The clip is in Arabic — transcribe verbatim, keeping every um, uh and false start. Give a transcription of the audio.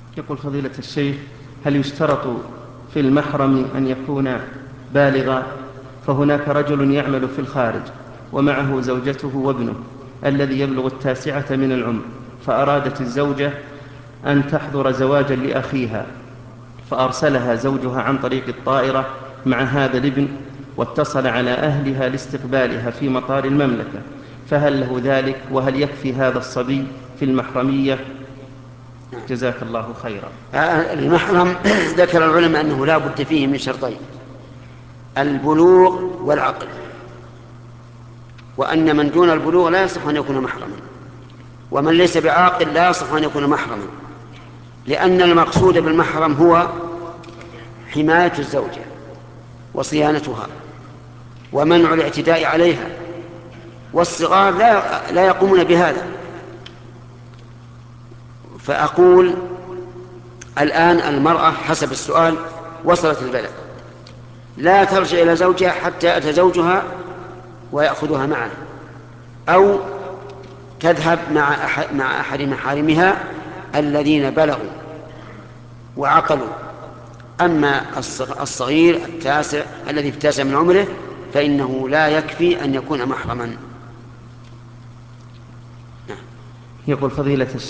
يقول فضيلة الشيخ: هل يشترط في المحرم أن يكون بالغا؟ فهناك رجل يعمل في الخارج ومعه زوجته وابنه الذي يبلغ التاسعة من العمر، فأرادت الزوجة أن تحضر زواجا لأخيها، فأرسلها زوجها عن طريق الطائرة مع هذا الابن، واتصل على أهلها لاستقبالها في مطار المملكة، فهل له ذلك؟ وهل يكفي هذا الصبي في المحرمية؟ جزاك الله خيرا. المحرم ذكر العلماء أنه لا بد فيه من شرطين: البلوغ والعقل، وأن من دون البلوغ لا يصح أن يكون محرما، ومن ليس بعاقل لا يصح أن يكون محرما، لأن المقصود بالمحرم هو حماية الزوجة وصيانتها ومنع الاعتداء عليها، والصغار لا, لا يقومون بهذا. فأقول الآن المرأة حسب السؤال وصلت البلد، لا ترجع إلى زوجها حتى يأتي زوجها ويأخذها معه، أو تذهب مع أحد, مع أحد محارمها الذين بلغوا وعقلوا. أما الصغير التاسع الذي في التاسع من عمره فإنه لا يكفي أن يكون محرما. يقول فضيلة الشيخ: